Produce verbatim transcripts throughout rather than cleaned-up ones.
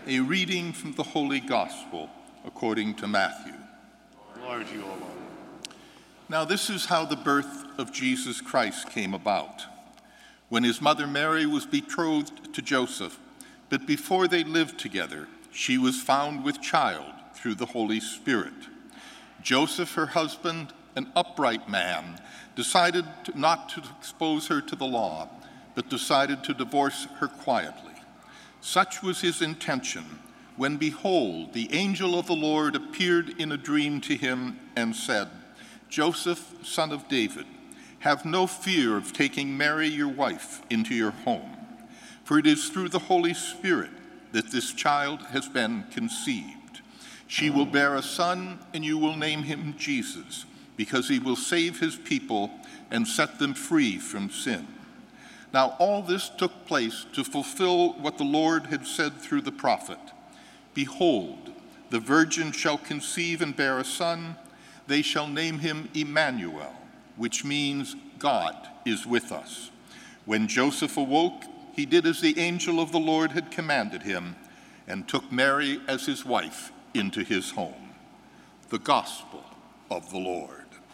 A reading from the Holy Gospel according to Matthew. Glory to you, O Lord. Now this is how the birth of Jesus Christ came about. When his mother Mary was betrothed to Joseph, but before they lived together, she was found with child through the Holy Spirit. Joseph, her husband, an upright man, decided to, not to expose her to the law, but decided to divorce her quietly. Such was his intention, when behold, the angel of the Lord appeared in a dream to him and said, Joseph, son of David, have no fear of taking Mary your wife into your home, for it is through the Holy Spirit that this child has been conceived. She will bear a son, and you will name him Jesus, because he will save his people and set them free from sin. Now all this took place to fulfill what the Lord had said through the prophet. Behold, the virgin shall conceive and bear a son. They shall name him Emmanuel, which means God is with us. When Joseph awoke, he did as the angel of the Lord had commanded him, and took Mary as his wife into his home. The Gospel of the Lord.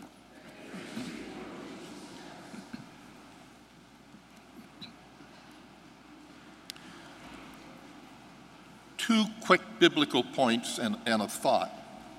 Two quick biblical points and, and a thought.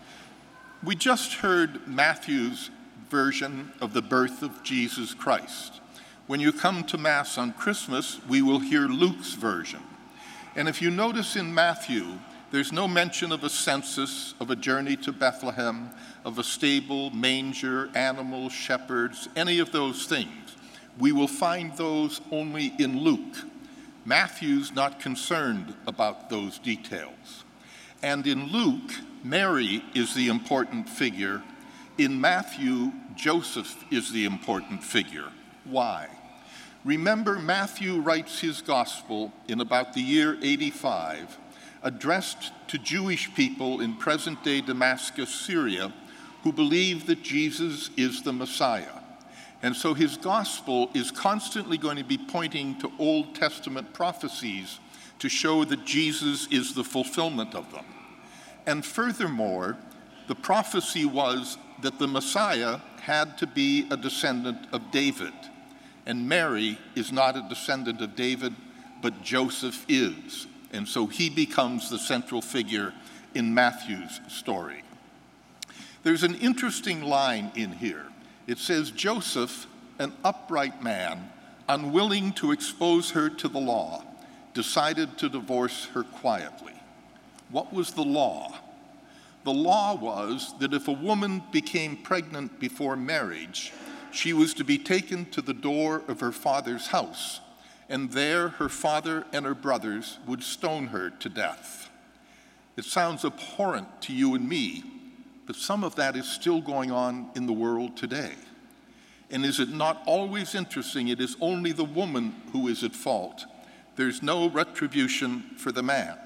We just heard Matthew's version of the birth of Jesus Christ. When you come to Mass on Christmas, we will hear Luke's version. And if you notice in Matthew, there's no mention of a census, of a journey to Bethlehem, of a stable, manger, animals, shepherds, any of those things. We will find those only in Luke. Matthew's not concerned about those details. And in Luke, Mary is the important figure. In Matthew, Joseph is the important figure. Why? Remember, Matthew writes his gospel in about the year eighty-five, addressed to Jewish people in present-day Damascus, Syria, who believe that Jesus is the Messiah. And so his gospel is constantly going to be pointing to Old Testament prophecies to show that Jesus is the fulfillment of them. And furthermore, the prophecy was that the Messiah had to be a descendant of David. And Mary is not a descendant of David, but Joseph is. And so he becomes the central figure in Matthew's story. There's an interesting line in here. It says, Joseph, an upright man, unwilling to expose her to the law, decided to divorce her quietly. What was the law? The law was that if a woman became pregnant before marriage, she was to be taken to the door of her father's house, and there her father and her brothers would stone her to death. It sounds abhorrent to you and me, but some of that is still going on in the world today. And is it not always interesting? It is only the woman who is at fault. There's no retribution for the man.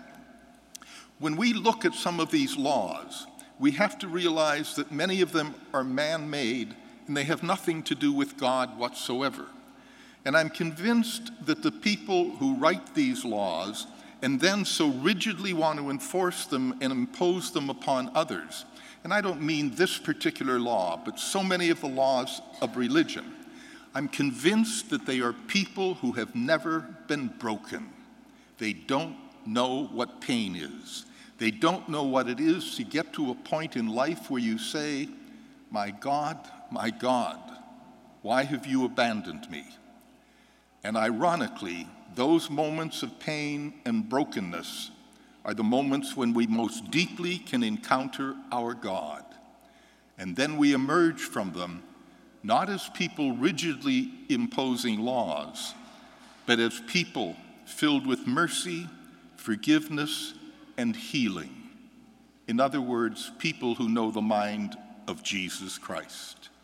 When we look at some of these laws, we have to realize that many of them are man-made and they have nothing to do with God whatsoever. And I'm convinced that the people who write these laws and then so rigidly want to enforce them and impose them upon others, and I don't mean this particular law, but so many of the laws of religion, I'm convinced that they are people who have never been broken. They don't know what pain is. They don't know what it is to get to a point in life where you say, my God, my God, why have you abandoned me? And ironically, those moments of pain and brokenness are the moments when we most deeply can encounter our God. And then we emerge from them, not as people rigidly imposing laws, but as people filled with mercy, forgiveness, and healing. In other words, people who know the mind of Jesus Christ.